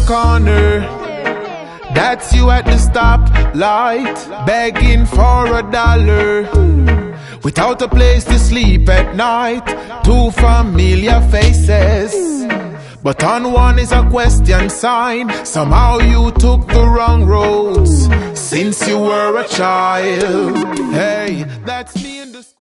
corner. That's you at the stoplight, begging for $1. Without a place to sleep at night, two familiar faces. But on one is a question sign. Somehow you took the wrong roads since you were a child. Hey, that's me in the